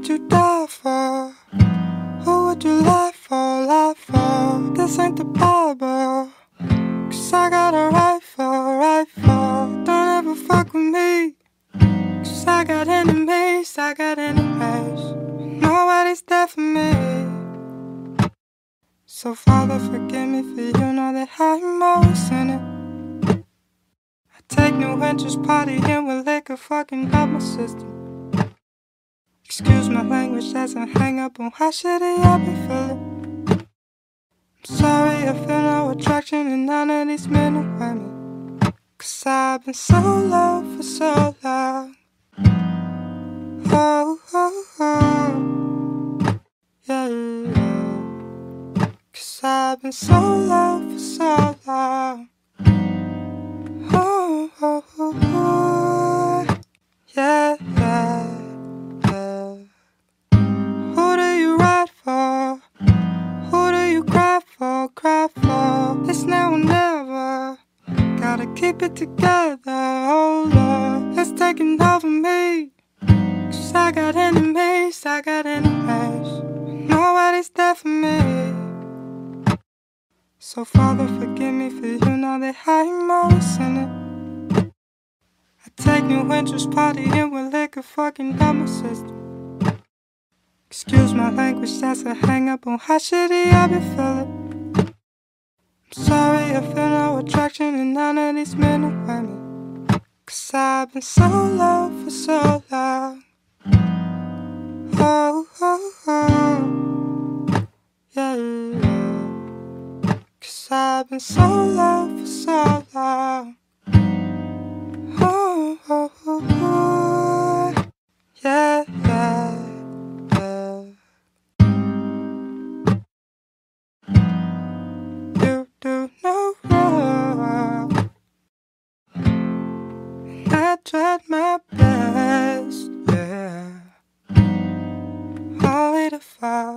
would you die for? Who would you lie for, lie for? This ain't the Bible, 'cause I got a rifle, rifle. Don't ever fuck with me, 'cause I got enemies, I got enemies. Nobody's there for me. So Father, forgive me, for you know that I'm always in it. I take new interest, partying with liquor, fucking up my system. Excuse my language as I hang up on how shitty I be feeling. I'm sorry, I feel no attraction in none of these men and women, 'cause I've been so low for so long. Oh, oh, oh, yeah, yeah. 'Cause I've been so low for so long. Oh, oh, oh, oh, yeah, yeah, yeah. Who do you ride for? Who do you cry for, cry for? It's now or never. Gotta keep it together, oh Lord. It's taking over me, 'cause I got enemies, I got enemies. Nobody's there for me. So Father, forgive me, for you know that I'm always in it. I take new interest, partying with liquor, fucking up my system. Excuse my language as I hang up on how shitty I be feeling. I'm sorry, I feel no attraction in none of these men and women, 'cause I've been so low for so long. Oh, oh, oh, yeah, yeah. 'Cause I've been so low for so long. Oh, oh, oh, oh, yeah, yeah, yeah. You do no wrong, and I tried my best, yeah, only to fall.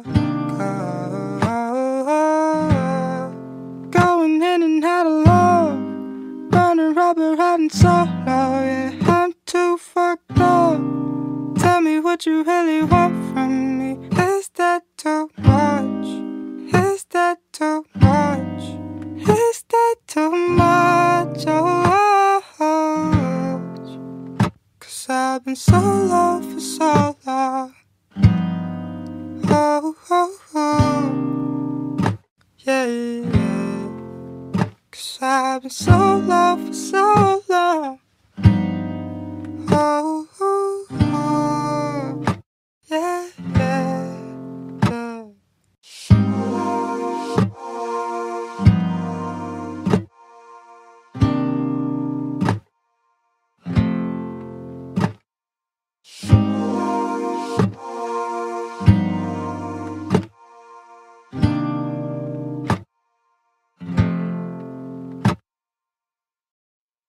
Going in and out of love, burning rubber, riding solo, yeah, I'm too fucked up. Tell me what you really want from me. Is that too much? Is that too much? Is that too much? Oh, oh, oh. 'Cause I've been so low for so long. Oh, oh, oh, yeah, yeah. 'Cause I've been so